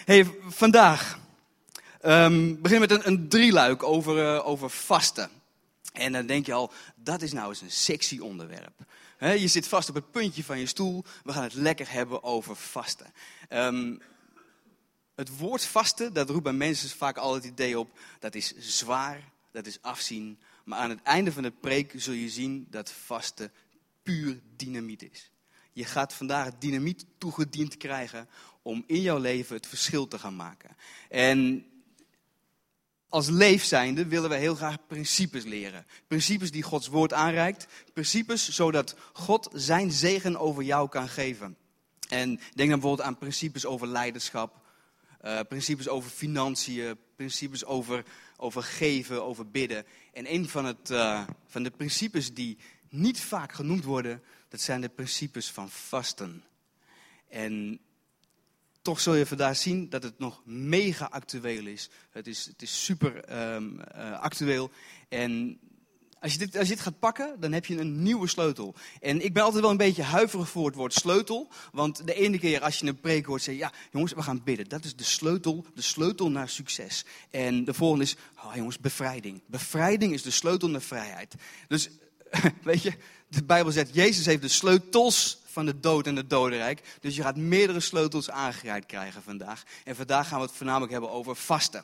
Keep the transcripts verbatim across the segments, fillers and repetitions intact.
Hey, vandaag um, begin met een, een drieluik over, uh, over vasten. En dan denk je al, dat is nou eens een sexy onderwerp. He, je zit vast op het puntje van je stoel. We gaan het lekker hebben over vasten. Um, het woord vasten, dat roept bij mensen vaak al het idee op. Dat is zwaar, dat is afzien. Maar aan het einde van de preek zul je zien dat vasten puur dynamiet is. Je gaat vandaag het dynamiet toegediend krijgen om in jouw leven het verschil te gaan maken. En als leefzijnde willen we heel graag principes leren. Principes die Gods woord aanreikt. Principes zodat God zijn zegen over jou kan geven. En denk dan bijvoorbeeld aan principes over leiderschap. Uh, principes over financiën. Principes over, over geven, over bidden. En een van, het, uh, van de principes die niet vaak genoemd worden, dat zijn de principes van vasten. En toch zul je vandaag zien dat het nog mega actueel is. Het is, het is super um, uh, actueel. En als je, dit, als je dit gaat pakken, dan heb je een nieuwe sleutel. En ik ben altijd wel een beetje huiverig voor het woord sleutel. Want de ene keer als je een preek hoort, zeg je, ja jongens, we gaan bidden. Dat is de sleutel, de sleutel naar succes. En de volgende is, oh jongens, bevrijding. Bevrijding is de sleutel naar vrijheid. Dus, weet je, de Bijbel zegt, Jezus heeft de sleutels van de dood en het dodenrijk. Dus je gaat meerdere sleutels aangereikt krijgen vandaag. En vandaag gaan we het voornamelijk hebben over vasten.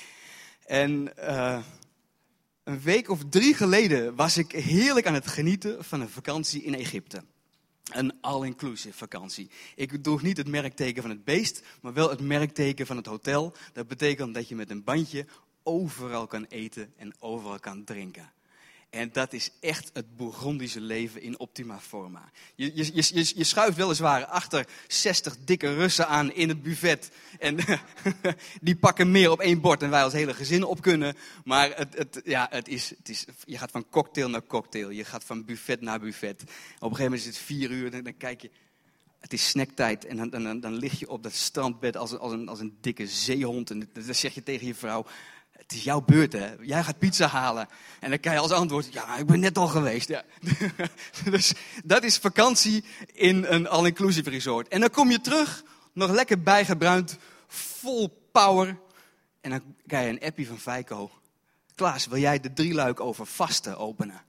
En uh, een week of drie geleden was ik heerlijk aan het genieten van een vakantie in Egypte. Een all-inclusive vakantie. Ik droeg niet het merkteken van het beest, maar wel het merkteken van het hotel. Dat betekent dat je met een bandje overal kan eten en overal kan drinken. En dat is echt het Bourgondische leven in optima forma. Je, je, je, je schuift weliswaar achter zestig dikke Russen aan in het buffet. En die pakken meer op één bord dan wij als hele gezin op kunnen. Maar het, het, ja, het is, het is, je gaat van cocktail naar cocktail. Je gaat van buffet naar buffet. Op een gegeven moment is het vier uur. Dan, dan kijk je, het is snacktijd. En dan, dan, dan lig je op dat strandbed als, als, een, als een dikke zeehond. En dan zeg je tegen je vrouw, het is jouw beurt, hè. Jij gaat pizza halen. En dan krijg je als antwoord, ja, ik ben net al geweest. Ja. Dus dat is vakantie in een all-inclusive resort. En dan kom je terug, nog lekker bijgebruind, vol power. En dan krijg je een appie van Feiko. Klaas, wil jij de drieluik over vasten openen?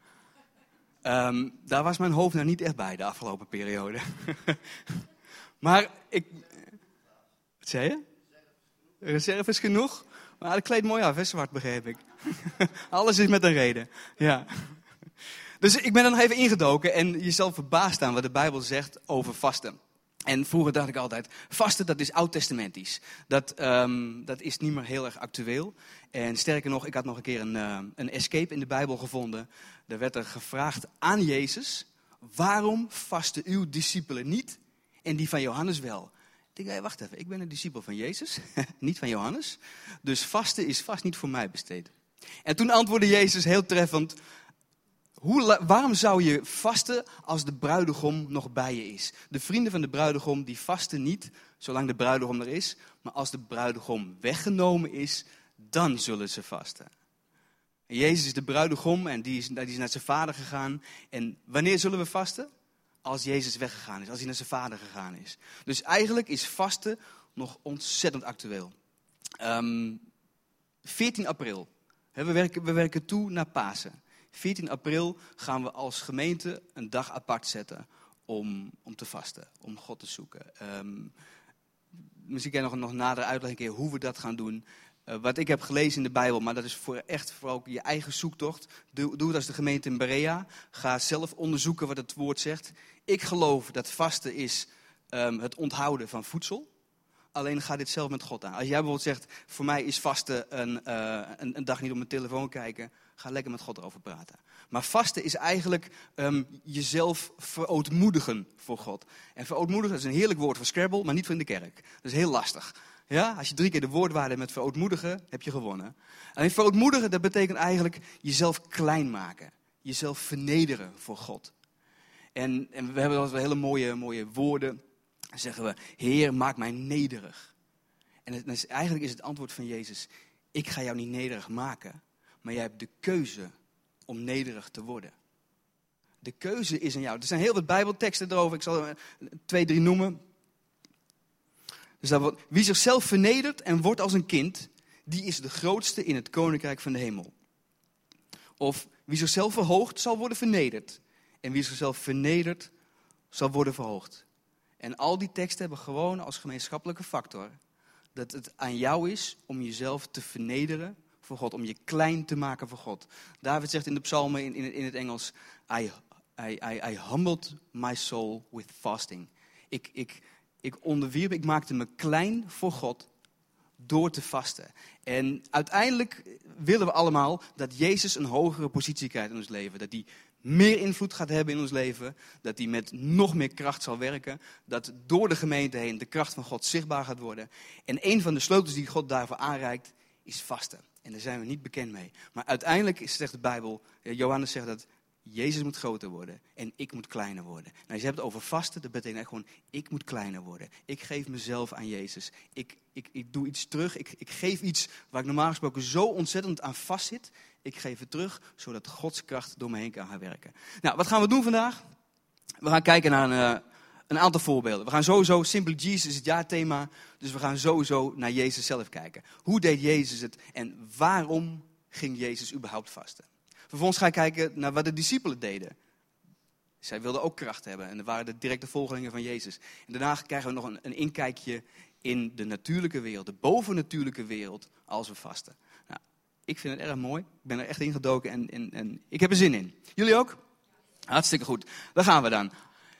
Um, daar was mijn hoofd nou niet echt bij de afgelopen periode. Maar ik... Wat zei je? Reserve is genoeg? Maar het kleedt mooi af, hè, zwart, begreep ik. Alles is met een reden. Ja. Dus ik ben er nog even ingedoken en jezelf verbaasd aan wat de Bijbel zegt over vasten. En vroeger dacht ik altijd, vasten dat is oud-testamentisch. Dat, um, dat is niet meer heel erg actueel. En sterker nog, ik had nog een keer een, uh, een escape in de Bijbel gevonden. Daar werd er gevraagd aan Jezus, waarom vasten uw discipelen niet en die van Johannes wel? Ik denk, hey, wacht even, ik ben een discipel van Jezus, niet van Johannes. Dus vasten is vast niet voor mij besteed. En toen antwoordde Jezus heel treffend, hoe, waarom zou je vasten als de bruidegom nog bij je is? De vrienden van de bruidegom die vasten niet, zolang de bruidegom er is. Maar als de bruidegom weggenomen is, dan zullen ze vasten. En Jezus is de bruidegom en die is, die is naar zijn vader gegaan. En wanneer zullen we vasten? Als Jezus weggegaan is, als hij naar zijn vader gegaan is. Dus eigenlijk is vasten nog ontzettend actueel. Um, veertien april. He, we, werken, we werken toe naar Pasen. veertien april gaan we als gemeente een dag apart zetten om, om te vasten. Om God te zoeken. Um, misschien kan je nog, nog nader uitleggen een keer hoe we dat gaan doen. Uh, wat ik heb gelezen in de Bijbel, maar dat is voor echt voor ook je eigen zoektocht. Doe, doe het als de gemeente in Berea. Ga zelf onderzoeken wat het woord zegt. Ik geloof dat vasten is um, het onthouden van voedsel. Alleen ga dit zelf met God aan. Als jij bijvoorbeeld zegt, voor mij is vasten een, uh, een, een dag niet op mijn telefoon kijken. Ga lekker met God erover praten. Maar vasten is eigenlijk um, jezelf verootmoedigen voor God. En verootmoedigen is een heerlijk woord voor Scrabble, maar niet voor in de kerk. Dat is heel lastig. Ja, als je drie keer de woordwaarde met verootmoedigen, heb je gewonnen. En verootmoedigen, dat betekent eigenlijk jezelf klein maken. Jezelf vernederen voor God. En, en we hebben altijd hele mooie, mooie woorden. Dan zeggen we, Heer, maak mij nederig. En het, is, eigenlijk is het antwoord van Jezus, ik ga jou niet nederig maken. Maar jij hebt de keuze om nederig te worden. De keuze is aan jou. Er zijn heel wat Bijbelteksten erover. Ik zal er twee, drie noemen. Dus dat wordt, wie zichzelf vernedert en wordt als een kind, die is de grootste in het koninkrijk van de hemel. Of wie zichzelf verhoogt, zal worden vernederd. En wie zichzelf vernedert, zal worden verhoogd. En al die teksten hebben gewoon als gemeenschappelijke factor dat het aan jou is om jezelf te vernederen voor God, om je klein te maken voor God. David zegt in de psalmen in, in, in het Engels, I, I, I, I humbled my soul with fasting. Ik, ik, ik onderwierp, ik maakte me klein voor God door te vasten. En uiteindelijk willen we allemaal dat Jezus een hogere positie krijgt in ons leven. Dat hij meer invloed gaat hebben in ons leven. Dat hij met nog meer kracht zal werken. Dat door de gemeente heen de kracht van God zichtbaar gaat worden. En een van de sleutels die God daarvoor aanreikt is vasten. En daar zijn we niet bekend mee. Maar uiteindelijk zegt de Bijbel, Johannes zegt dat Jezus moet groter worden en ik moet kleiner worden. Nou, als je hebt het over vasten, dat betekent gewoon, ik moet kleiner worden. Ik geef mezelf aan Jezus. Ik, ik, ik doe iets terug. Ik, ik geef iets waar ik normaal gesproken zo ontzettend aan vastzit. Ik geef het terug, zodat Gods kracht door me heen kan gaan werken. Nou, wat gaan we doen vandaag? We gaan kijken naar een, uh, een aantal voorbeelden. We gaan sowieso, Simply Jesus is het jaarthema, dus we gaan sowieso naar Jezus zelf kijken. Hoe deed Jezus het en waarom ging Jezus überhaupt vasten? Vervolgens ga ik kijken naar wat de discipelen deden. Zij wilden ook kracht hebben en dat waren de directe volgelingen van Jezus. En daarna krijgen we nog een, een inkijkje in de natuurlijke wereld, de bovennatuurlijke wereld, als we vasten. Nou, ik vind het erg mooi. Ik ben er echt ingedoken en, en, en ik heb er zin in. Jullie ook? Hartstikke goed. Daar gaan we dan.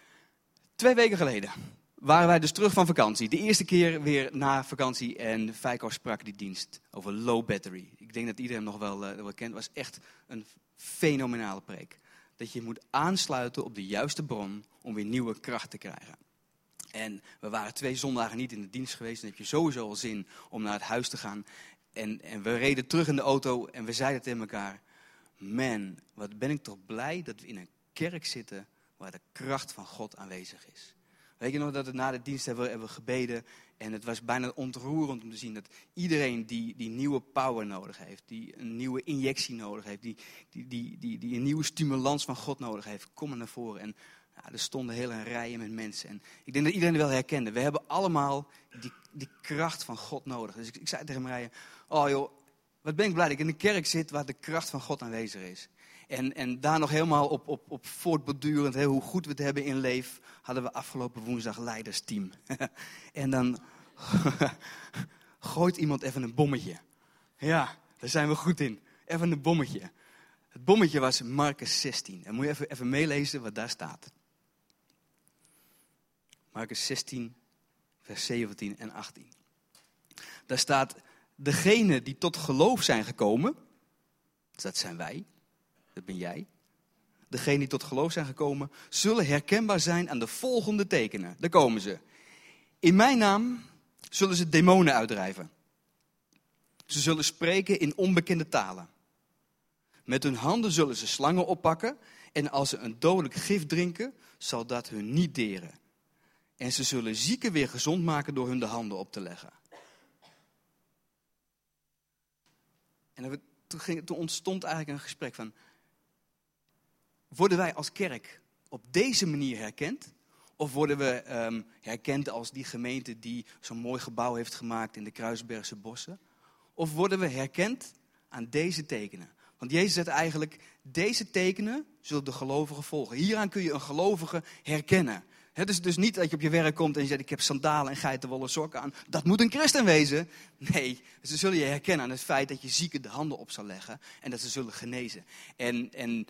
Twee weken geleden waren wij dus terug van vakantie. De eerste keer weer na vakantie en Feiko sprak die dienst over low battery. Ik denk dat iedereen hem nog wel, uh, wel kent. Het was echt een fenomenale preek. Dat je moet aansluiten op de juiste bron om weer nieuwe kracht te krijgen. En we waren twee zondagen niet in de dienst geweest. Dan heb je sowieso al zin om naar het huis te gaan. En, en we reden terug in de auto en we zeiden tegen elkaar: man, wat ben ik toch blij dat we in een kerk zitten waar de kracht van God aanwezig is. Weet je nog dat we na de dienst hebben, hebben we gebeden en het was bijna ontroerend om te zien dat iedereen die, die nieuwe power nodig heeft, die een nieuwe injectie nodig heeft, die, die, die, die, die een nieuwe stimulans van God nodig heeft, kom naar voren. En ja, er stonden hele rijen met mensen. En ik denk dat iedereen het wel herkende. We hebben allemaal die, die kracht van God nodig. Dus ik, ik zei tegen Marije, oh joh, wat ben ik blij dat ik in een kerk zit waar de kracht van God aanwezig is. En, en daar nog helemaal op, op, op voortbordurend, hè, hoe goed we het hebben in Leef, hadden we afgelopen woensdag leidersteam. En dan gooit iemand even een bommetje. Ja, daar zijn we goed in. Even een bommetje. Het bommetje was Marcus zestien. En moet je even, even meelezen wat daar staat. Marcus zestien, vers zeventien en achttien. Daar staat, degenen die tot geloof zijn gekomen, dat zijn wij. Dat ben jij. Degenen die tot geloof zijn gekomen, zullen herkenbaar zijn aan de volgende tekenen. Daar komen ze. In mijn naam zullen ze demonen uitdrijven. Ze zullen spreken in onbekende talen. Met hun handen zullen ze slangen oppakken. En als ze een dodelijk gif drinken, zal dat hun niet deren. En ze zullen zieken weer gezond maken door hun de handen op te leggen. En toen, ging, toen ontstond eigenlijk een gesprek van, worden wij als kerk op deze manier herkend? Of worden we um, herkend als die gemeente die zo'n mooi gebouw heeft gemaakt in de Kruisbergse bossen? Of worden we herkend aan deze tekenen? Want Jezus zegt eigenlijk, deze tekenen zullen de gelovigen volgen. Hieraan kun je een gelovige herkennen. Het is dus niet dat je op je werk komt en je zegt, ik heb sandalen en geitenwolle sokken aan. Dat moet een christen wezen. Nee, ze zullen je herkennen aan het feit dat je zieken de handen op zal leggen en dat ze zullen genezen. En, en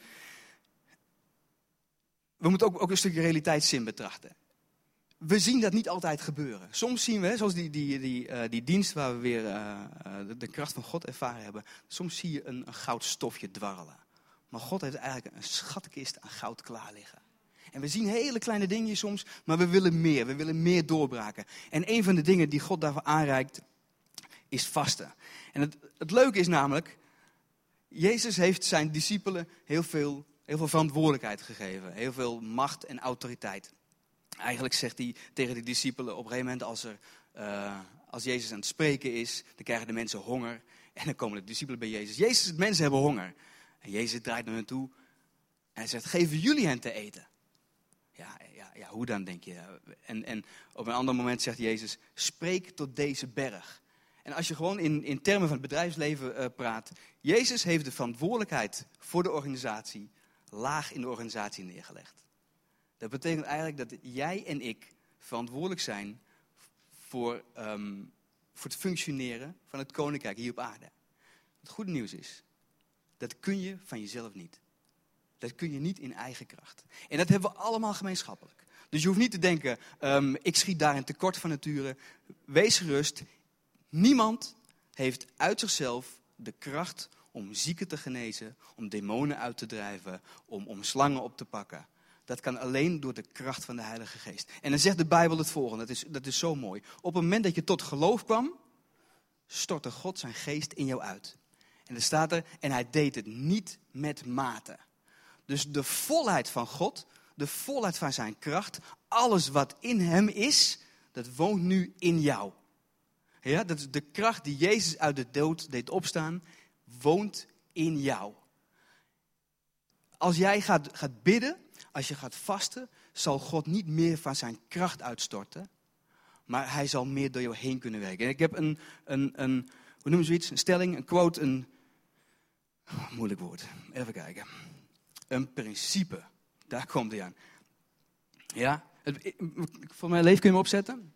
we moeten ook, ook een stukje realiteitszin betrachten. We zien dat niet altijd gebeuren. Soms zien we, zoals die, die, die, uh, die dienst waar we weer uh, de, de kracht van God ervaren hebben. Soms zie je een, een goudstofje dwarrelen. Maar God heeft eigenlijk een schatkist aan goud klaar liggen. En we zien hele kleine dingen soms, maar we willen meer. We willen meer doorbraken. En een van de dingen die God daarvoor aanreikt, is vasten. En het, het leuke is namelijk, Jezus heeft zijn discipelen heel veel, heel veel verantwoordelijkheid gegeven. Heel veel macht en autoriteit. Eigenlijk zegt hij tegen de discipelen op een gegeven moment, als, er, uh, als Jezus aan het spreken is, dan krijgen de mensen honger. En dan komen de discipelen bij Jezus. Jezus, de mensen hebben honger. En Jezus draait naar hen toe en hij zegt, geven jullie hen te eten? Ja, ja, ja, ja, hoe dan, denk je? En, en op een ander moment zegt Jezus, spreek tot deze berg. En als je gewoon in, in termen van het bedrijfsleven uh, praat, Jezus heeft de verantwoordelijkheid voor de organisatie laag in de organisatie neergelegd. Dat betekent eigenlijk dat jij en ik verantwoordelijk zijn voor, um, voor het functioneren van het koninkrijk hier op aarde. Het goede nieuws is, dat kun je van jezelf niet. Dat kun je niet in eigen kracht. En dat hebben we allemaal gemeenschappelijk. Dus je hoeft niet te denken, um, ik schiet daarin tekort van nature. Wees gerust, niemand heeft uit zichzelf de kracht om zieken te genezen, om demonen uit te drijven, om, om slangen op te pakken. Dat kan alleen door de kracht van de Heilige Geest. En dan zegt de Bijbel het volgende, dat is, dat is zo mooi. Op het moment dat je tot geloof kwam, stortte God zijn geest in jou uit. En er staat er, en hij deed het niet met mate. Dus de volheid van God, de volheid van zijn kracht, alles wat in hem is, dat woont nu in jou. Ja, dat is de kracht die Jezus uit de dood deed opstaan, woont in jou. Als jij gaat, gaat bidden, als je gaat vasten, zal God niet meer van zijn kracht uitstorten, maar hij zal meer door jou heen kunnen werken. En ik heb een, een, een hoe noem je zoiets, een stelling, een quote, een, oh, moeilijk woord, even kijken. Een principe, daar komt hij aan. Ja, het, voor mijn leven kun je hem opzetten.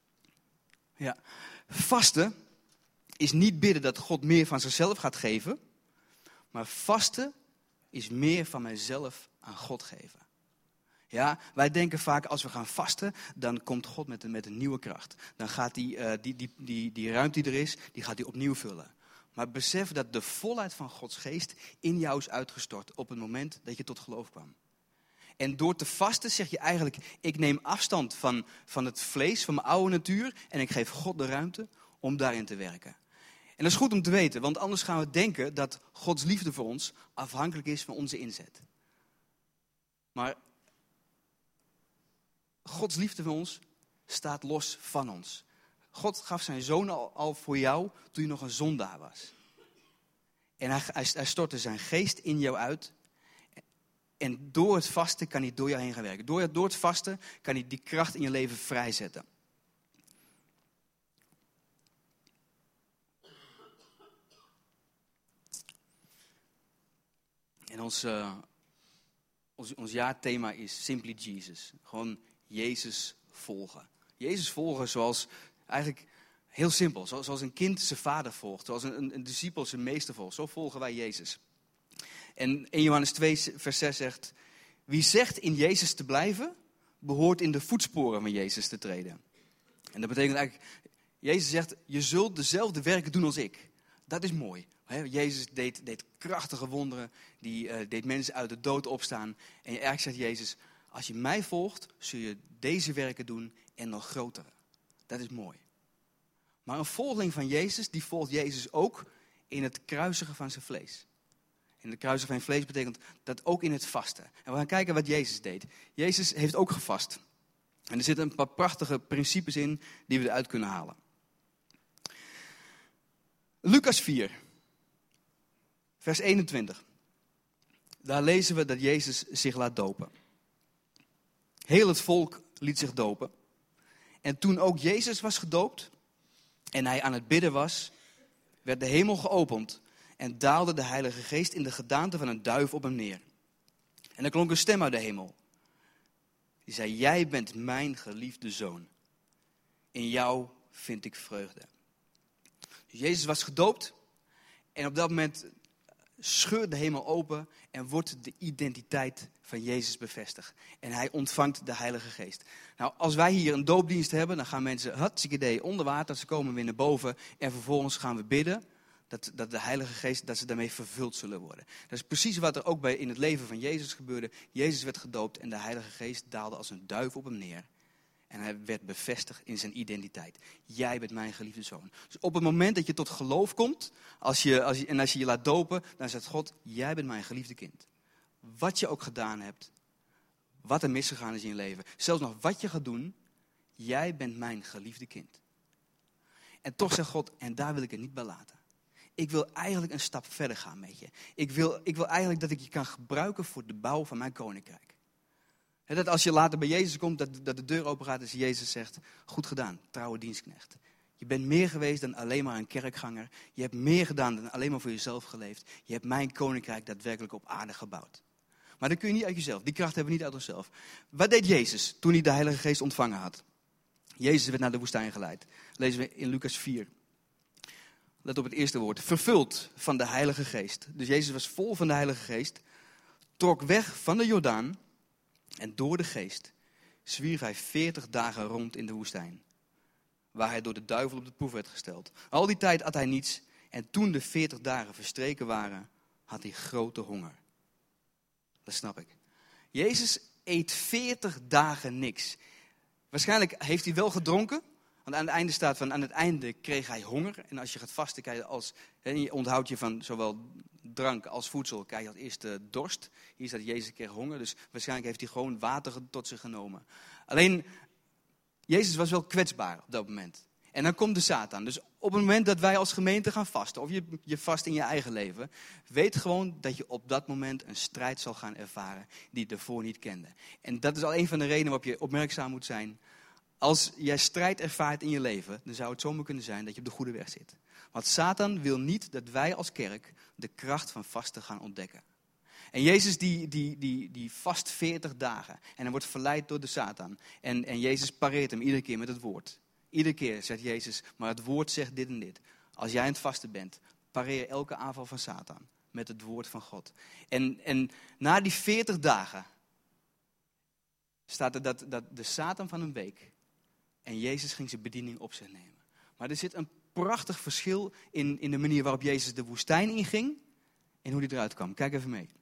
Ja, vasten is niet bidden dat God meer van zichzelf gaat geven, maar vasten is meer van mijzelf aan God geven. Ja, wij denken vaak als we gaan vasten, dan komt God met een, met een nieuwe kracht. Dan gaat die, uh, die, die, die, die ruimte die er is, die gaat hij opnieuw vullen. Maar besef dat de volheid van Gods geest in jou is uitgestort op het moment dat je tot geloof kwam. En door te vasten zeg je eigenlijk, ik neem afstand van, van het vlees, van mijn oude natuur, en ik geef God de ruimte om daarin te werken. En dat is goed om te weten, want anders gaan we denken dat Gods liefde voor ons afhankelijk is van onze inzet. Maar Gods liefde voor ons staat los van ons. God gaf zijn zoon al, al voor jou toen je nog een zondaar was. En hij, hij, hij stortte zijn geest in jou uit. En door het vasten kan hij door jou heen gaan werken. Door, door het vasten kan hij die kracht in je leven vrijzetten. En ons, uh, ons, ons jaarthema is Simply Jesus. Gewoon Jezus volgen. Jezus volgen zoals, eigenlijk heel simpel, zoals een kind zijn vader volgt. Zoals een, een, een discipel zijn meester volgt. Zo volgen wij Jezus. En in Johannes twee vers zes zegt, wie zegt in Jezus te blijven, behoort in de voetsporen van Jezus te treden. En dat betekent eigenlijk, Jezus zegt, je zult dezelfde werken doen als ik. Dat is mooi. Jezus deed, deed krachtige wonderen, die uh, deed mensen uit de dood opstaan. En eigenlijk zegt Jezus, als je mij volgt, zul je deze werken doen en nog grotere. Dat is mooi. Maar een volgeling van Jezus, die volgt Jezus ook in het kruisigen van zijn vlees. En het kruisigen van vlees betekent dat ook in het vasten. En we gaan kijken wat Jezus deed. Jezus heeft ook gevast. En er zitten een paar prachtige principes in die we eruit kunnen halen. Lucas vier, vers eenentwintig. Daar lezen we dat Jezus zich laat dopen. Heel het volk liet zich dopen. En toen ook Jezus was gedoopt en hij aan het bidden was, werd de hemel geopend en daalde de Heilige Geest in de gedaante van een duif op hem neer. En er klonk een stem uit de hemel. Die zei, jij bent mijn geliefde zoon. In jou vind ik vreugde. Dus Jezus was gedoopt en op dat moment scheurt de hemel open en wordt de identiteit van Jezus bevestigd. En hij ontvangt de Heilige Geest. Nou, als wij hier een doopdienst hebben, dan gaan mensen hartstikke idee onder water. Ze komen weer naar boven en vervolgens gaan we bidden dat, dat de Heilige Geest, dat ze daarmee vervuld zullen worden. Dat is precies wat er ook bij in het leven van Jezus gebeurde. Jezus werd gedoopt en de Heilige Geest daalde als een duif op hem neer. En hij werd bevestigd in zijn identiteit. Jij bent mijn geliefde zoon. Dus op het moment dat je tot geloof komt, als je, als je, en als je je laat dopen, dan zegt God, jij bent mijn geliefde kind. Wat je ook gedaan hebt, wat er misgegaan is in je leven, zelfs nog wat je gaat doen, jij bent mijn geliefde kind. En toch zegt God, en daar wil ik het niet bij laten. Ik wil eigenlijk een stap verder gaan met je. Ik wil, ik wil eigenlijk dat ik je kan gebruiken voor de bouw van mijn koninkrijk. He, dat als je later bij Jezus komt, dat, dat de deur open gaat en Jezus zegt, goed gedaan, trouwe dienstknecht. Je bent meer geweest dan alleen maar een kerkganger. Je hebt meer gedaan dan alleen maar voor jezelf geleefd. Je hebt mijn koninkrijk daadwerkelijk op aarde gebouwd. Maar dat kun je niet uit jezelf. Die kracht hebben we niet uit onszelf. Wat deed Jezus toen hij de Heilige Geest ontvangen had? Jezus werd naar de woestijn geleid. Lezen we in Lucas vier. Let op het eerste woord. Vervuld van de Heilige Geest. Dus Jezus was vol van de Heilige Geest. Trok weg van de Jordaan. En door de Geest zwierf hij veertig dagen rond in de woestijn. Waar hij door de duivel op de proef werd gesteld. Al die tijd at hij niets. En toen de veertig dagen verstreken waren, had hij grote honger. Dat snap ik. Jezus eet veertig dagen niks. Waarschijnlijk heeft hij wel gedronken. Want aan het einde staat van, aan het einde kreeg hij honger. En als je gaat vasten, krijg je als, he, je onthoudt je van zowel drank als voedsel, krijg je als eerste dorst. Hier staat Jezus kreeg honger, dus waarschijnlijk heeft hij gewoon water tot zich genomen. Alleen, Jezus was wel kwetsbaar op dat moment. En dan komt de Satan. Dus op het moment dat wij als gemeente gaan vasten, of je, je vast in je eigen leven, weet gewoon dat je op dat moment een strijd zal gaan ervaren die je ervoor niet kende. En dat is al een van de redenen waarop je opmerkzaam moet zijn. Als jij strijd ervaart in je leven, dan zou het zomaar kunnen zijn dat je op de goede weg zit. Want Satan wil niet dat wij als kerk de kracht van vasten gaan ontdekken. En Jezus die, die, die, die vast veertig dagen en hij wordt verleid door de Satan. En, en Jezus pareert hem iedere keer met het woord. Iedere keer zegt Jezus, maar het woord zegt dit en dit. Als jij aan het vasten bent, pareer elke aanval van Satan met het woord van God. En, en na die veertig dagen staat er dat, dat de Satan van hem week en Jezus ging zijn bediening op zich nemen. Maar er zit een prachtig verschil in, in de manier waarop Jezus de woestijn inging en hoe hij eruit kwam. Kijk even mee.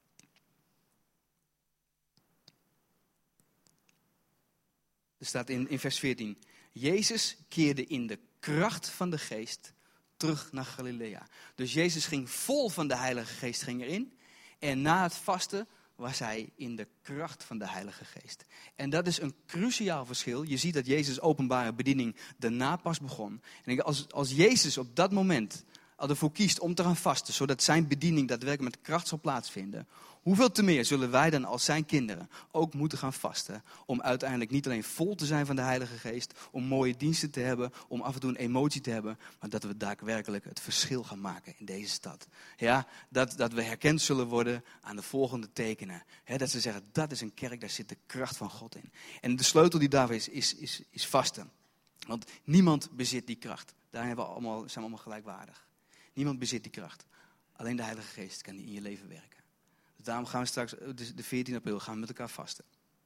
Er staat in, in vers veertien. Jezus keerde in de kracht van de geest terug naar Galilea. Dus Jezus ging vol van de Heilige Geest ging erin. En na het vasten was hij in de kracht van de Heilige Geest. En dat is een cruciaal verschil. Je ziet dat Jezus' openbare bediening daarna pas begon. En als, als Jezus op dat moment al ervoor kiest om te gaan vasten, zodat zijn bediening daadwerkelijk met kracht zal plaatsvinden, hoeveel te meer zullen wij dan als zijn kinderen ook moeten gaan vasten, om uiteindelijk niet alleen vol te zijn van de Heilige Geest, om mooie diensten te hebben, om af en toe een emotie te hebben, maar dat we daadwerkelijk het verschil gaan maken in deze stad. Ja, dat, dat we herkend zullen worden aan de volgende tekenen. He, dat ze zeggen, dat is een kerk, daar zit de kracht van God in. En de sleutel die daar is, is, is, is vasten. Want niemand bezit die kracht. Daar hebben we allemaal, zijn we allemaal gelijkwaardig. Niemand bezit die kracht. Alleen de Heilige Geest kan die in je leven werken. Dus daarom gaan we straks, de veertiende april, gaan we met elkaar vasten.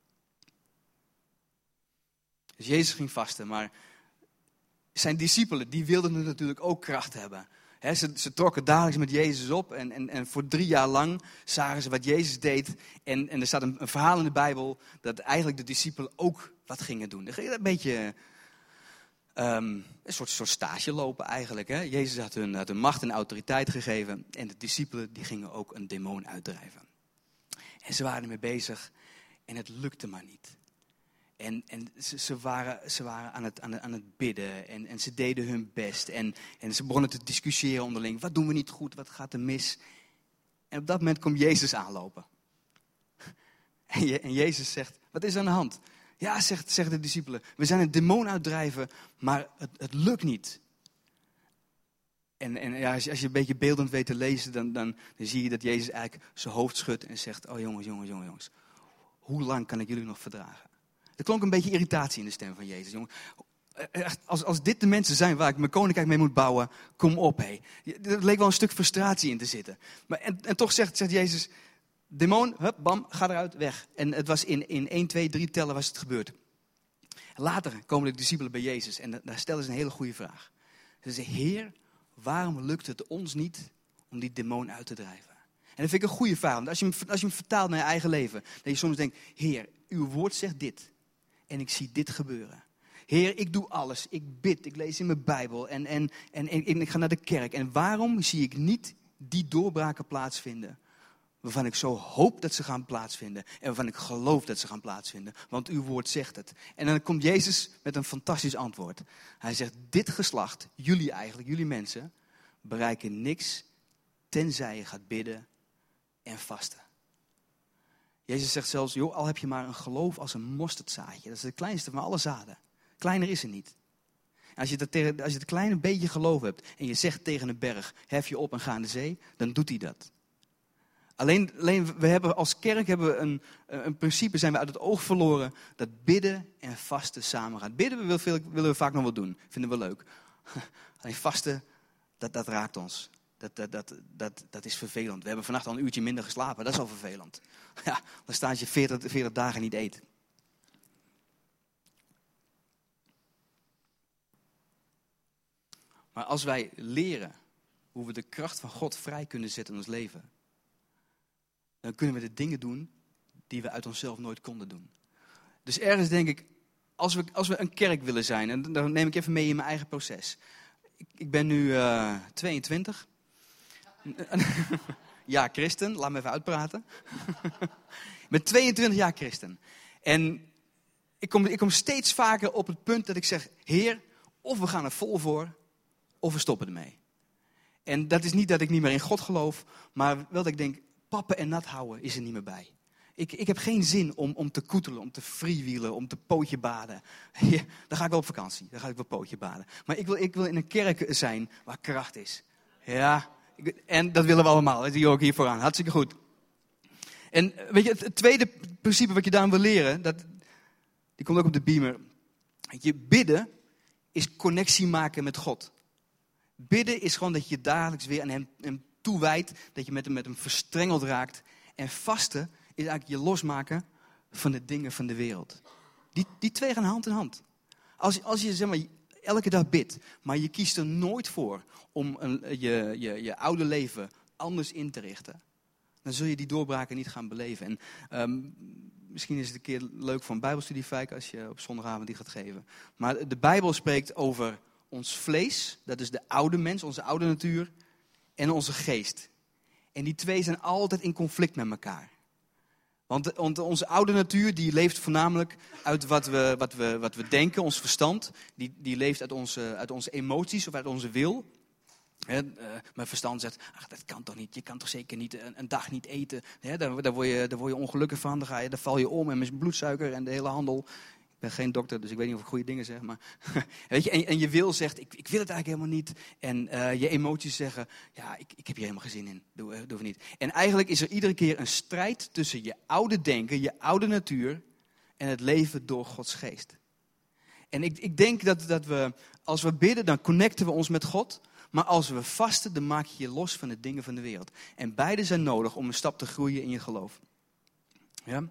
Dus Jezus ging vasten, maar zijn discipelen, die wilden natuurlijk ook kracht hebben. He, ze, ze trokken dagelijks met Jezus op en, en, en voor drie jaar lang zagen ze wat Jezus deed. En, en er staat een, een verhaal in de Bijbel dat eigenlijk de discipelen ook wat gingen doen. Er ging een beetje um, een soort, soort stage lopen eigenlijk. Hè. Jezus had hun, had hun macht en autoriteit gegeven en de discipelen die gingen ook een demon uitdrijven. En ze waren ermee bezig en het lukte maar niet. En, en ze, ze, waren, ze waren aan het, aan het, aan het bidden en, en ze deden hun best. En, en ze begonnen te discussiëren onderling. Wat doen we niet goed, wat gaat er mis? En op dat moment komt Jezus aanlopen. En, je, en Jezus zegt, wat is er aan de hand? Ja, zegt, zeggen de discipelen, we zijn een demon uitdrijven, maar het, het lukt niet. En, en ja, als, je, als je een beetje beeldend weet te lezen, dan, dan, dan zie je dat Jezus eigenlijk zijn hoofd schudt en zegt, oh jongens, jongens, jongens, jongens. Hoe lang kan ik jullie nog verdragen? Er klonk een beetje irritatie in de stem van Jezus. Jongen. Echt, als, als dit de mensen zijn waar ik mijn koninkrijk mee moet bouwen, kom op. Hé. Er leek wel een stuk frustratie in te zitten. Maar, en, en toch zegt, zegt Jezus, demon, hup, bam, ga eruit, weg. En het was in, in één, twee, drie tellen was het gebeurd. Later komen de discipelen bij Jezus en daar stellen ze een hele goede vraag. Ze zeggen, Heer, waarom lukt het ons niet om die demon uit te drijven? En dat vind ik een goede vraag. Want als je, hem, als je hem vertaalt naar je eigen leven, dat je soms denkt, Heer, uw woord zegt dit. En ik zie dit gebeuren. Heer, ik doe alles. Ik bid, ik lees in mijn Bijbel en, en, en, en ik ga naar de kerk. En waarom zie ik niet die doorbraken plaatsvinden? Waarvan ik zo hoop dat ze gaan plaatsvinden. En waarvan ik geloof dat ze gaan plaatsvinden. Want uw woord zegt het. En dan komt Jezus met een fantastisch antwoord. Hij zegt, dit geslacht, jullie eigenlijk, jullie mensen, bereiken niks tenzij je gaat bidden en vasten. Jezus zegt zelfs, joh, al heb je maar een geloof als een mosterdzaadje. Dat is het kleinste van alle zaden. Kleiner is er niet. Als je, dat tegen, als je het kleine beetje geloof hebt en je zegt tegen een berg, hef je op en ga in de zee, dan doet hij dat. Alleen, alleen we hebben als kerk hebben we een, een principe, zijn we uit het oog verloren, dat bidden en vasten samen gaat. Bidden willen we, veel, willen we vaak nog wel doen, vinden we leuk. Alleen vasten, dat, dat raakt ons. Dat, dat, dat, dat, dat is vervelend. We hebben vannacht al een uurtje minder geslapen, dat is al vervelend. Ja, dan staat je veertig, veertig dagen niet eten. Maar als wij leren hoe we de kracht van God vrij kunnen zetten in ons leven, dan kunnen we de dingen doen die we uit onszelf nooit konden doen. Dus ergens denk ik, als we, als we een kerk willen zijn, en dan neem ik even mee in mijn eigen proces. Ik, ik ben nu uh, tweeëntwintig. Ja, christen, laat me even uitpraten. Ik ben tweeëntwintig jaar christen. En ik kom, ik kom steeds vaker op het punt dat ik zeg, Heer, of we gaan er vol voor, of we stoppen ermee. En dat is niet dat ik niet meer in God geloof, maar wel dat ik denk, pappen en nat houden is er niet meer bij. Ik, ik heb geen zin om, om te koetelen, om te freewheelen, om te pootje baden. Ja, dan ga ik wel op vakantie, dan ga ik wel pootje baden. Maar ik wil, ik wil in een kerk zijn waar kracht is. Ja, ik, en dat willen we allemaal, dat zie je ook hier vooraan. Hartstikke goed. En weet je, het, het tweede principe wat je daarom wil leren, dat, die komt ook op de beamer. Je bidden is connectie maken met God. Bidden is gewoon dat je dagelijks weer aan hem, hem toewijdt, dat je met hem, met hem verstrengeld raakt. En vasten is eigenlijk je losmaken van de dingen van de wereld. Die, die twee gaan hand in hand. Als, als je zeg maar, elke dag bidt, maar je kiest er nooit voor om een, je, je, je oude leven anders in te richten, dan zul je die doorbraken niet gaan beleven. En um, misschien is het een keer leuk voor een bijbelstudiefijk als je op zondagavond die gaat geven. Maar de Bijbel spreekt over ons vlees, dat is de oude mens, onze oude natuur, en onze geest. En die twee zijn altijd in conflict met elkaar. Want, want onze oude natuur die leeft voornamelijk uit wat we, wat we, wat we denken, ons verstand. Die, die leeft uit onze, uit onze emoties of uit onze wil. He, uh, mijn verstand zegt, ach, dat kan toch niet, je kan toch zeker niet een, een dag niet eten. He, daar, daar, word je, daar word je ongelukkig van, dan, ga je, dan val je om en met bloedsuiker en de hele handel. Ik ben geen dokter, dus ik weet niet of ik goede dingen zeg. Maar, weet je, en, en je wil zegt, ik, ik wil het eigenlijk helemaal niet. En uh, je emoties zeggen, ja, ik, ik heb hier helemaal geen zin in. Doe, uh, doe het niet. En eigenlijk is er iedere keer een strijd tussen je oude denken, je oude natuur en het leven door Gods geest. En ik, ik denk dat, dat we, als we bidden, dan connecten we ons met God. Maar als we vasten, dan maak je je los van de dingen van de wereld. En beide zijn nodig om een stap te groeien in je geloof. Ja?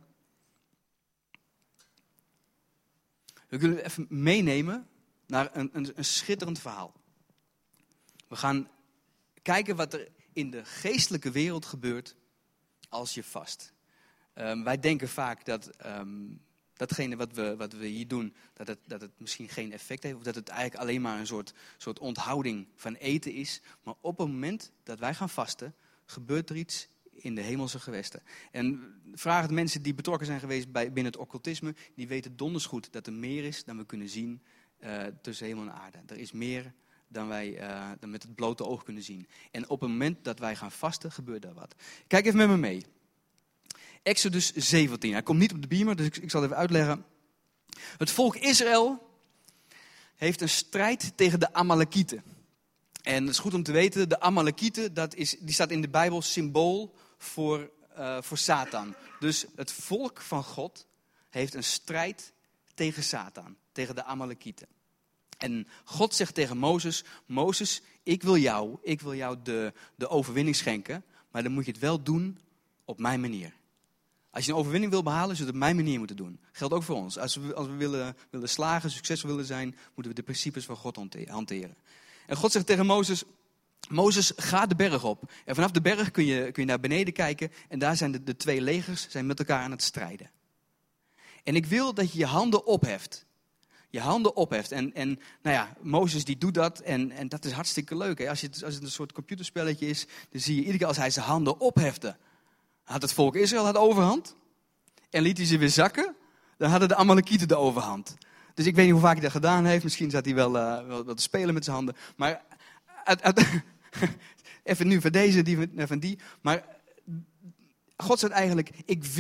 We kunnen even meenemen naar een, een, een schitterend verhaal. We gaan kijken wat er in de geestelijke wereld gebeurt als je vast. Um, wij denken vaak dat um, datgene wat we, wat we hier doen, dat het, dat het misschien geen effect heeft. Of dat het eigenlijk alleen maar een soort, soort onthouding van eten is. Maar op het moment dat wij gaan vasten, gebeurt er iets in de hemelse gewesten. En vraag het mensen die betrokken zijn geweest bij, binnen het occultisme, die weten donders goed dat er meer is dan we kunnen zien uh, tussen hemel en aarde. Er is meer dan wij uh, dan met het blote oog kunnen zien. En op het moment dat wij gaan vasten, gebeurt daar wat. Kijk even met me mee. Exodus zeventien. Hij komt niet op de beamer, dus ik, ik zal het even uitleggen. Het volk Israël heeft een strijd tegen de Amalekieten. En het is goed om te weten, de Amalekieten, dat is, die staat in de Bijbel symbool voor, uh, voor Satan. Dus het volk van God heeft een strijd tegen Satan, tegen de Amalekieten. En God zegt tegen Mozes, Mozes, ik wil jou, ik wil jou de, de overwinning schenken, maar dan moet je het wel doen op mijn manier. Als je een overwinning wil behalen, zul je het op mijn manier moeten doen. Geldt ook voor ons. Als we, als we willen, willen slagen, succesvol willen zijn, moeten we de principes van God hanteren. En God zegt tegen Mozes, Mozes, ga de berg op. En vanaf de berg kun je, kun je naar beneden kijken en daar zijn de, de twee legers zijn met elkaar aan het strijden. En ik wil dat je je handen opheft. Je handen opheft. En, en nou ja, Mozes die doet dat en, en dat is hartstikke leuk. Hè? Als, je, als het een soort computerspelletje is, dan zie je iedere keer als hij zijn handen ophefte, had het volk Israël had overhand. En liet hij ze weer zakken, dan hadden de Amalekieten de overhand. Dus ik weet niet hoe vaak hij dat gedaan heeft. Misschien zat hij wel, uh, wel, wel te spelen met zijn handen. Maar uit, uit, even nu van deze, die van die. Maar God zegt eigenlijk, ik wil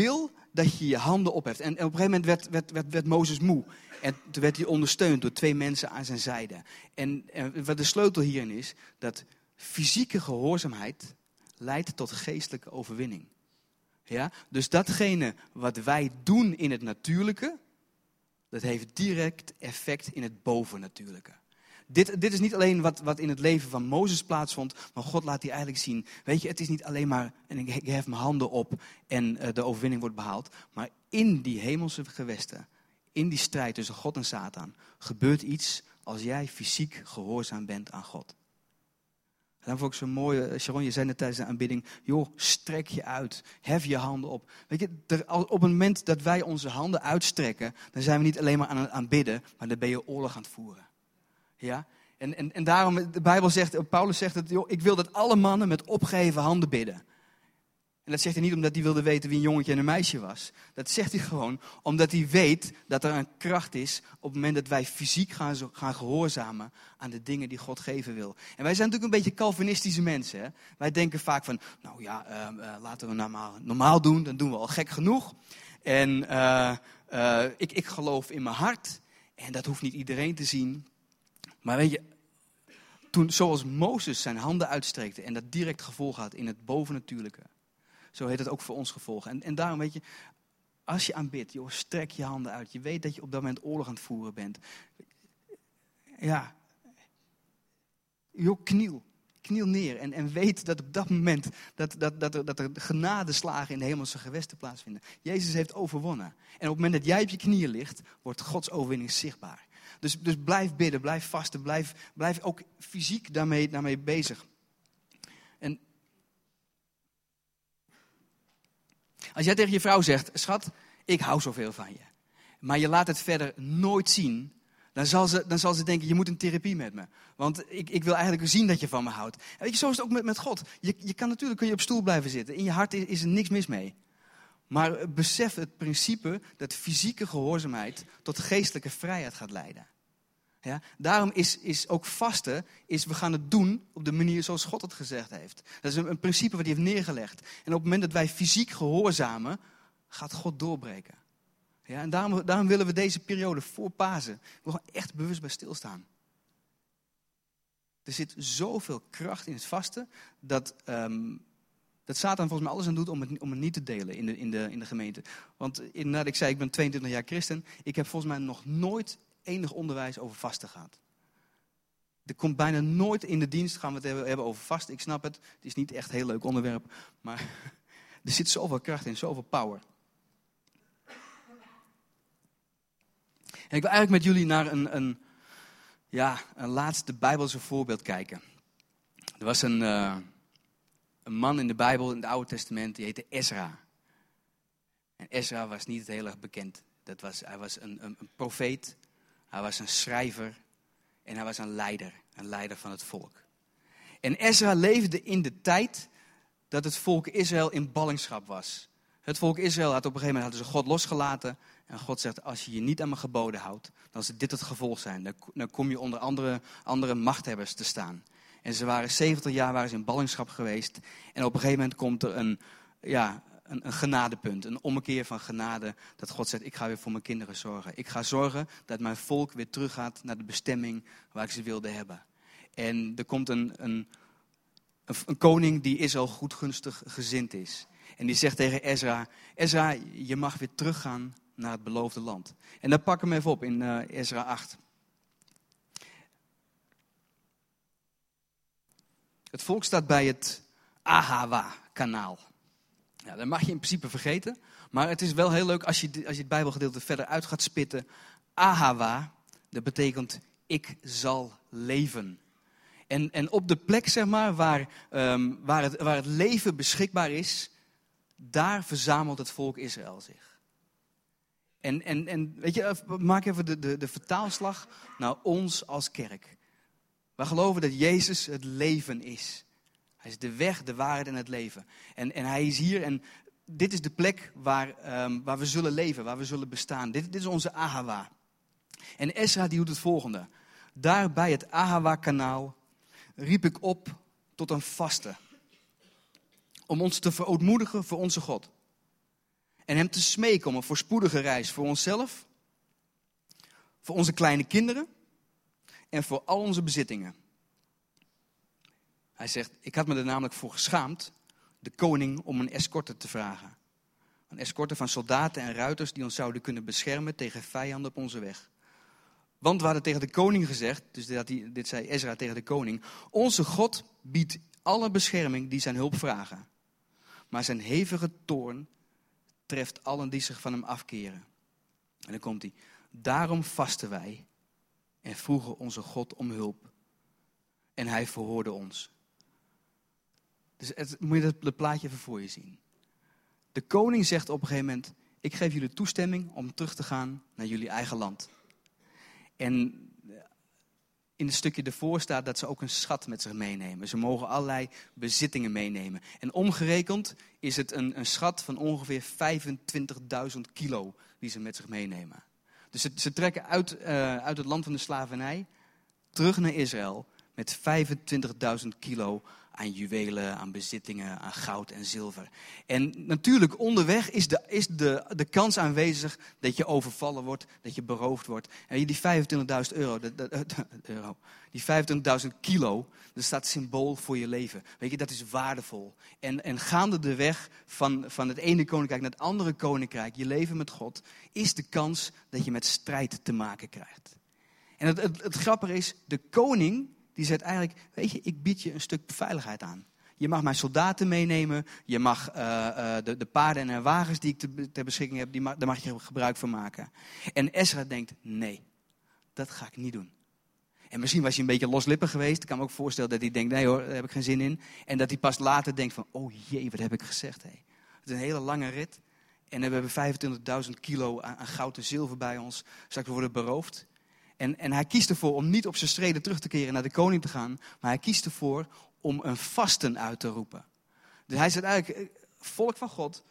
dat je je handen opheft. En, en op een gegeven moment werd, werd, werd, werd Mozes moe. En toen werd hij ondersteund door twee mensen aan zijn zijde. En, en wat de sleutel hierin is, dat fysieke gehoorzaamheid leidt tot geestelijke overwinning. Ja? Dus datgene wat wij doen in het natuurlijke, dat heeft direct effect in het bovennatuurlijke. Dit, dit is niet alleen wat, wat in het leven van Mozes plaatsvond, maar God laat hier eigenlijk zien. Weet je, het is niet alleen maar, en ik, ik hef mijn handen op en uh, de overwinning wordt behaald. Maar in die hemelse gewesten, in die strijd tussen God en Satan, gebeurt iets als jij fysiek gehoorzaam bent aan God. En dan vond ik zo mooi, Sharon, je zei net tijdens de aanbidding, joh, strek je uit, hef je handen op. Weet je, er, op het moment dat wij onze handen uitstrekken, dan zijn we niet alleen maar aan het aanbidden, maar dan ben je oorlog aan het voeren. Ja? En, en, en daarom, de Bijbel zegt, Paulus zegt, dat, joh, ik wil dat alle mannen met opgeheven handen bidden. En dat zegt hij niet omdat hij wilde weten wie een jongetje en een meisje was. Dat zegt hij gewoon omdat hij weet dat er een kracht is op het moment dat wij fysiek gaan, gaan gehoorzamen aan de dingen die God geven wil. En wij zijn natuurlijk een beetje Calvinistische mensen. Hè? Wij denken vaak van, nou ja, uh, uh, laten we normaal, normaal doen, dan doen we al gek genoeg. En uh, uh, ik, ik geloof in mijn hart en dat hoeft niet iedereen te zien. Maar weet je, toen zoals Mozes zijn handen uitstrekte en dat direct gevolg had in het bovennatuurlijke, zo heeft het ook voor ons gevolgen. En, en daarom weet je, als je aanbidt, joh, strek je handen uit. Je weet dat je op dat moment oorlog aan het voeren bent. Ja, joh, kniel. Kniel neer en, en weet dat op dat moment dat, dat, dat, er, dat er genadeslagen in de hemelse gewesten plaatsvinden. Jezus heeft overwonnen. En op het moment dat jij op je knieën ligt, wordt Gods overwinning zichtbaar. Dus, dus blijf bidden, blijf vasten, blijf, blijf ook fysiek daarmee, daarmee bezig. En als jij tegen je vrouw zegt, schat, ik hou zoveel van je. Maar je laat het verder nooit zien. Dan zal ze, dan zal ze denken, je moet een therapie met me. Want ik, ik wil eigenlijk zien dat je van me houdt. En weet je, zo is het ook met, met God. Je, je kan natuurlijk kun je op stoel blijven zitten. In je hart is, is er niks mis mee. Maar besef het principe dat fysieke gehoorzaamheid tot geestelijke vrijheid gaat leiden. Ja? Daarom is, is ook vasten, is we gaan het doen op de manier zoals God het gezegd heeft. Dat is een, een principe wat hij heeft neergelegd. En op het moment dat wij fysiek gehoorzamen, gaat God doorbreken. Ja, en daarom, daarom willen we deze periode voor Pasen gewoon echt bewust bij stilstaan. Er zit zoveel kracht in het vasten, dat, um, dat Satan volgens mij alles aan doet om het, om het niet te delen in de, in de, in de gemeente. Want inderdaad, ik zei, ik ben tweeëntwintig jaar christen. Ik heb volgens mij nog nooit enig onderwijs over vasten gehad. Er komt bijna nooit in de dienst, gaan we het hebben, hebben over vasten. Ik snap het, het is niet echt een heel leuk onderwerp. Maar er zit zoveel kracht in, zoveel power. En ik wil eigenlijk met jullie naar een, een, ja, een laatste Bijbelse voorbeeld kijken. Er was een, uh, een man in de Bijbel, in het Oude Testament, die heette Ezra. En Ezra was niet heel erg bekend. Dat was, hij was een, een, een profeet, hij was een schrijver en hij was een leider. Een leider van het volk. En Ezra leefde in de tijd dat het volk Israël in ballingschap was. Het volk Israël had op een gegeven moment hadden ze God losgelaten. En God zegt, als je je niet aan mijn geboden houdt, dan zal dit het gevolg zijn. Dan kom je onder andere, andere machthebbers te staan. En ze waren zeventig jaar waren ze in ballingschap geweest. En op een gegeven moment komt er een, ja, een, een genadepunt. Een ommekeer van genade. Dat God zegt, ik ga weer voor mijn kinderen zorgen. Ik ga zorgen dat mijn volk weer teruggaat naar de bestemming waar ik ze wilde hebben. En er komt een, een, een, een koning die Israël goedgunstig gezind is. En die zegt tegen Ezra, Ezra, je mag weer teruggaan naar het beloofde land. En dan pak ik hem even op in uh, Ezra acht. Het volk staat bij het Ahawa-kanaal. Ja, dat mag je in principe vergeten. Maar het is wel heel leuk als je, als je het Bijbelgedeelte verder uit gaat spitten. Ahawa, dat betekent ik zal leven. En, en op de plek, zeg maar, waar, um, waar, het, waar het leven beschikbaar is, daar verzamelt het volk Israël zich. En, en, en weet je, maak even de, de, de vertaalslag naar ons als kerk. Wij geloven dat Jezus het leven is. Hij is de weg, de waarheid en het leven. En, en hij is hier en dit is de plek waar, um, waar we zullen leven, waar we zullen bestaan. Dit, dit is onze Ahawa. En Ezra die doet het volgende. Daar bij het Ahawa-kanaal riep ik op tot een vaste. Om ons te verootmoedigen voor onze God. En hem te smeken om een voorspoedige reis voor onszelf, voor onze kleine kinderen en voor al onze bezittingen. Hij zegt, ik had me er namelijk voor geschaamd de koning om een escorte te vragen. Een escorte van soldaten en ruiters die ons zouden kunnen beschermen tegen vijanden op onze weg. Want we hadden tegen de koning gezegd, dus dit, had hij, dit zei Ezra tegen de koning, onze God biedt alle bescherming die zijn hulp vragen. Maar zijn hevige toorn treft allen die zich van hem afkeren. En dan komt hij. Daarom vasten wij en vroegen onze God om hulp. En hij verhoorde ons. Dus het, moet je het plaatje even voor je zien. De koning zegt op een gegeven moment, ik geef jullie toestemming om terug te gaan naar jullie eigen land. En in het stukje ervoor staat dat ze ook een schat met zich meenemen. Ze mogen allerlei bezittingen meenemen. En omgerekend is het een, een schat van ongeveer vijfentwintigduizend kilo die ze met zich meenemen. Dus ze, ze trekken uit, uh, uit het land van de slavernij terug naar Israël met vijfentwintigduizend kilo aan juwelen, aan bezittingen, aan goud en zilver. En natuurlijk onderweg is de, is de, de kans aanwezig dat je overvallen wordt, dat je beroofd wordt. En die vijfentwintigduizend euro, de, de, de, euro, die vijfentwintigduizend kilo, dat staat symbool voor je leven. Weet je, dat is waardevol. En, en gaande de weg van, van het ene koninkrijk naar het andere koninkrijk, je leven met God, is de kans dat je met strijd te maken krijgt. En het, het, het grappige is, de koning die zegt eigenlijk, weet je, ik bied je een stuk veiligheid aan. Je mag mijn soldaten meenemen, je mag uh, uh, de, de paarden en wagens die ik te, ter beschikking heb, die mag, daar mag je gebruik van maken. En Ezra denkt, nee, dat ga ik niet doen. En misschien was hij een beetje loslippig geweest. Ik kan me ook voorstellen dat hij denkt, nee hoor, daar heb ik geen zin in. En dat hij pas later denkt van, oh jee, wat heb ik gezegd. Hey. Het is een hele lange rit. En we hebben vijfentwintigduizend kilo aan, aan goud en zilver bij ons. Straks worden we beroofd. En, en hij kiest ervoor om niet op zijn streden terug te keren naar de koning te gaan. Maar hij kiest ervoor om een vasten uit te roepen. Dus hij zegt eigenlijk, volk van God,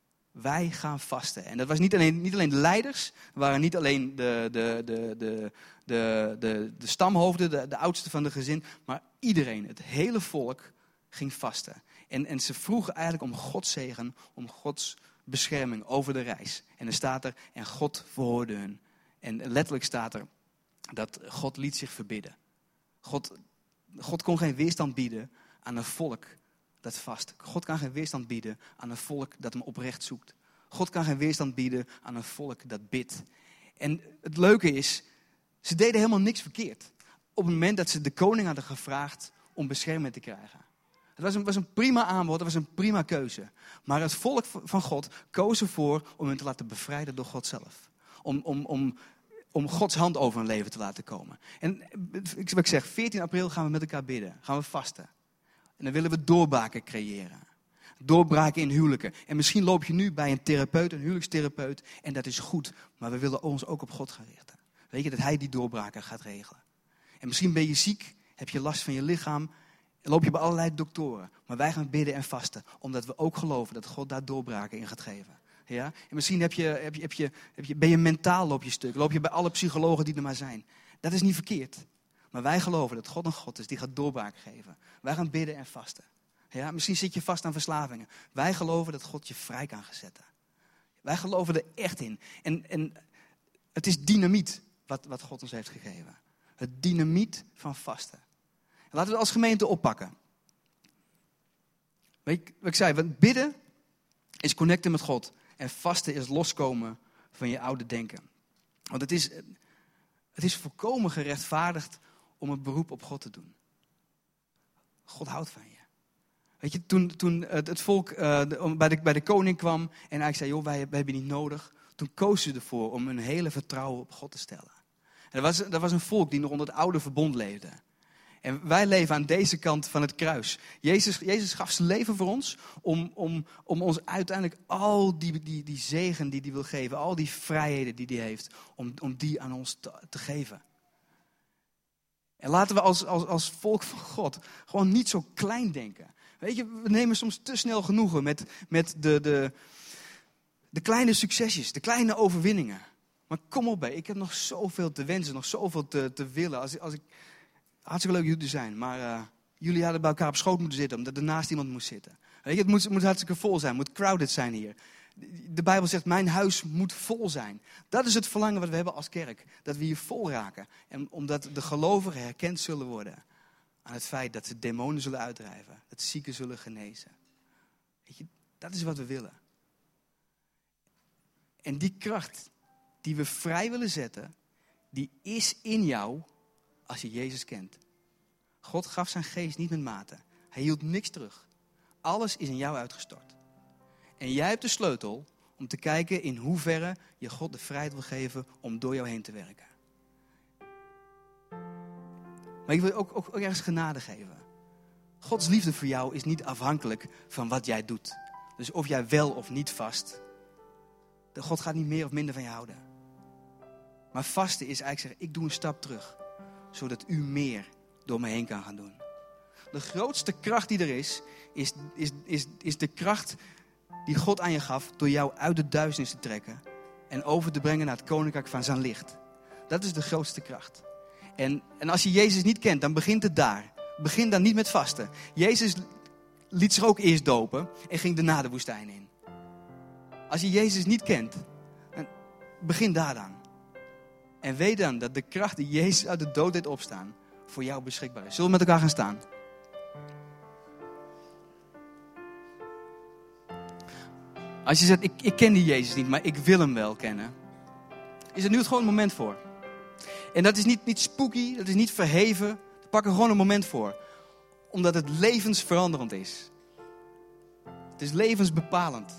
wij gaan vasten. En dat was niet alleen, niet alleen de leiders, waren niet alleen de, de, de, de, de, de, de stamhoofden, de, de oudsten van de gezin. Maar iedereen, het hele volk, ging vasten. En, en ze vroegen eigenlijk om Gods zegen, om Gods bescherming over de reis. En er staat er, en God verhoorde hun. En letterlijk staat er, dat God liet zich verbidden. God, God kon geen weerstand bieden aan een volk dat vast. God kan geen weerstand bieden aan een volk dat hem oprecht zoekt. God kan geen weerstand bieden aan een volk dat bidt. En het leuke is, ze deden helemaal niks verkeerd. Op het moment dat ze de koning hadden gevraagd om bescherming te krijgen. Het was een, was een prima aanbod, het was een prima keuze. Maar het volk van God koos ervoor om hen te laten bevrijden door God zelf. Om... om, om Om Gods hand over hun leven te laten komen. En ik, ik zeg, veertien april gaan we met elkaar bidden. Gaan we vasten. En dan willen we doorbraken creëren. Doorbraken in huwelijken. En misschien loop je nu bij een therapeut, een huwelijkstherapeut. En dat is goed. Maar we willen ons ook op God gaan richten. Weet je, dat hij die doorbraken gaat regelen. En misschien ben je ziek, heb je last van je lichaam. En loop je bij allerlei doktoren. Maar wij gaan bidden en vasten. Omdat we ook geloven dat God daar doorbraken in gaat geven. Ja? En misschien heb je, heb je, heb je, heb je, ben je mentaal loop je stuk. Loop je bij alle psychologen die er maar zijn. Dat is niet verkeerd. Maar wij geloven dat God een God is die gaat doorbraak geven. Wij gaan bidden en vasten. Ja? Misschien zit je vast aan verslavingen. Wij geloven dat God je vrij kan zetten. Wij geloven er echt in. En, en het is dynamiet wat, wat God ons heeft gegeven. Het dynamiet van vasten. En laten we het als gemeente oppakken. Weet je, wat ik zei, bidden is connecten met God. En vasten is loskomen van je oude denken. Want het is, het is volkomen gerechtvaardigd om een beroep op God te doen. God houdt van je. Weet je, toen, toen het, het volk uh, de, bij, de, bij de koning kwam en eigenlijk zei, joh, wij, wij hebben je niet nodig. Toen kozen ze ervoor om hun hele vertrouwen op God te stellen. En dat was, dat was een volk die nog onder het oude verbond leefde. En wij leven aan deze kant van het kruis. Jezus, Jezus gaf zijn leven voor ons om, om, om ons uiteindelijk al die, die, die zegen die hij wil geven, al die vrijheden die hij heeft, om, om die aan ons te, te geven. En laten we als, als, als volk van God gewoon niet zo klein denken. Weet je, we nemen soms te snel genoegen met, met de, de, de kleine succesjes, de kleine overwinningen. Maar kom op, ik heb nog zoveel te wensen, nog zoveel te, te willen. Als, als ik... Hartstikke leuk jullie te zijn, maar uh, jullie hadden bij elkaar op schoot moeten zitten, omdat er naast iemand moest zitten. Weet je, het moet, het moet hartstikke vol zijn, het moet crowded zijn hier. De Bijbel zegt, mijn huis moet vol zijn. Dat is het verlangen wat we hebben als kerk. Dat we hier vol raken. En omdat de gelovigen herkend zullen worden aan het feit dat ze demonen zullen uitdrijven. Dat zieken zullen genezen. Weet je, dat is wat we willen. En die kracht die we vrij willen zetten, die is in jou als je Jezus kent. God gaf zijn geest niet met mate. Hij hield niks terug. Alles is in jou uitgestort. En jij hebt de sleutel om te kijken in hoeverre je God de vrijheid wil geven om door jou heen te werken. Maar ik wil ook, ook, ook ergens genade geven. Gods liefde voor jou is niet afhankelijk van wat jij doet. Dus of jij wel of niet vast. God gaat niet meer of minder van je houden. Maar vasten is eigenlijk zeggen, ik doe een stap terug. Zodat u meer door me heen kan gaan doen. De grootste kracht die er is, is, is, is, is de kracht die God aan je gaf door jou uit de duisternis te trekken en over te brengen naar het koninkrijk van zijn licht. Dat is de grootste kracht. En, en als je Jezus niet kent, dan begint het daar. Begin dan niet met vasten. Jezus liet zich ook eerst dopen en ging daarna de woestijn in. Als je Jezus niet kent, dan begin daar dan. En weet dan dat de kracht die Jezus uit de dood deed opstaan voor jou beschikbaar is. Zullen we met elkaar gaan staan? Als je zegt, ik, ik ken die Jezus niet, maar ik wil hem wel kennen. Is er nu het gewoon een moment voor. En dat is niet, niet spooky, dat is niet verheven. We pakken gewoon een moment voor. Omdat het levensveranderend is. Het is levensbepalend.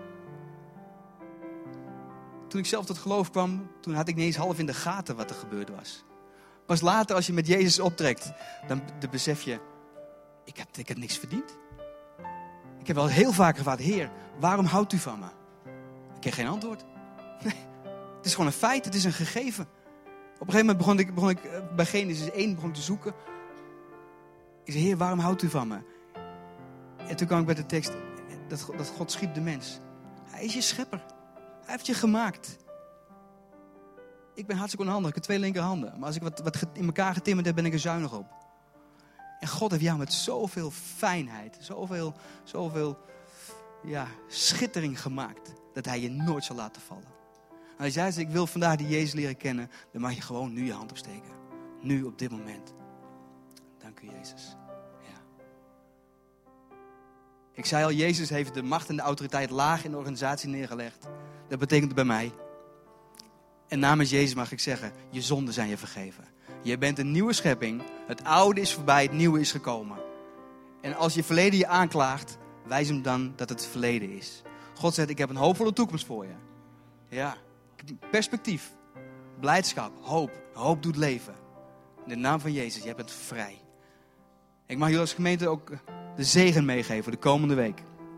Toen ik zelf tot geloof kwam, toen had ik niet eens half in de gaten wat er gebeurd was. Pas later, als je met Jezus optrekt, dan, dan besef je, ik heb, ik heb niks verdiend. Ik heb wel heel vaak gevraagd, Heer, waarom houdt u van me? Ik kreeg geen antwoord. Nee, het is gewoon een feit, het is een gegeven. Op een gegeven moment begon ik, begon ik bij Genesis één begon te zoeken. Ik zei, Heer, waarom houdt u van me? En toen kwam ik bij de tekst, dat, dat God schiep de mens. Hij is je schepper. Hij heeft je gemaakt. Ik ben hartstikke onhandig, ik heb twee linkerhanden. Maar als ik wat, wat in elkaar getimmerd heb, ben ik er zuinig op. En God heeft jou met zoveel fijnheid, zoveel, zoveel ja, schittering gemaakt, dat hij je nooit zal laten vallen. En als jij zegt, ik wil vandaag die Jezus leren kennen, dan mag je gewoon nu je hand opsteken. Nu, op dit moment. Dank u, Jezus. Ja. Ik zei al, Jezus heeft de macht en de autoriteit laag in de organisatie neergelegd. Dat betekent bij mij. En namens Jezus mag ik zeggen, je zonden zijn je vergeven. Je bent een nieuwe schepping. Het oude is voorbij, het nieuwe is gekomen. En als je verleden je aanklaagt, wijs hem dan dat het verleden is. God zegt, ik heb een hoopvolle toekomst voor je. Ja, perspectief, blijdschap, hoop. Hoop doet leven. In de naam van Jezus, jij bent vrij. Ik mag jullie als gemeente ook de zegen meegeven voor de komende week.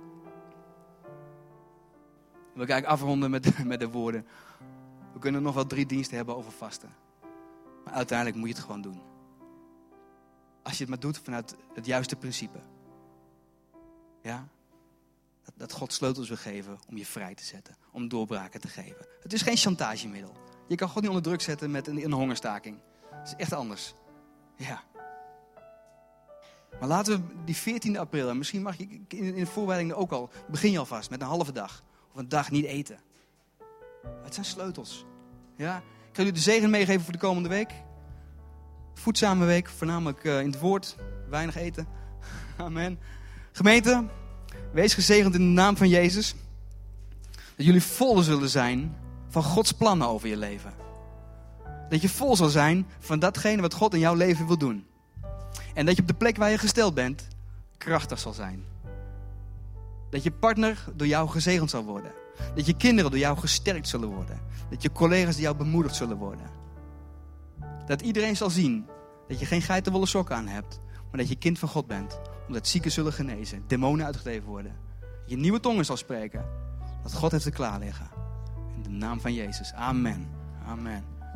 Ik wil eigenlijk afronden met, met de woorden. We kunnen nog wel drie diensten hebben over vasten. Maar uiteindelijk moet je het gewoon doen. Als je het maar doet vanuit het juiste principe. Ja? Dat, dat God sleutels wil geven om je vrij te zetten. Om doorbraken te geven. Het is geen chantagemiddel. Je kan God niet onder druk zetten met een, een hongerstaking. Het is echt anders. Ja. Maar laten we die veertiende april, en misschien mag je in, in de voorbereiding ook al, begin je alvast met een halve dag. Of een dag niet eten. Het zijn sleutels. Ja? Ik ga jullie de zegen meegeven voor de komende week. Voedzame week, voornamelijk uh, in het woord. Weinig eten. Amen. Gemeente, wees gezegend in de naam van Jezus. Dat jullie vol zullen zijn van Gods plannen over je leven. Dat je vol zal zijn van datgene wat God in jouw leven wil doen. En dat je op de plek waar je gesteld bent, krachtig zal zijn. Dat je partner door jou gezegend zal worden. Dat je kinderen door jou gesterkt zullen worden. Dat je collega's door jou bemoedigd zullen worden. Dat iedereen zal zien dat je geen geitenwolle sokken aan hebt. Maar dat je kind van God bent. Omdat zieken zullen genezen. Demonen uitgedreven worden. Dat je nieuwe tongen zal spreken. Dat God heeft er klaar liggen. In de naam van Jezus. Amen. Amen.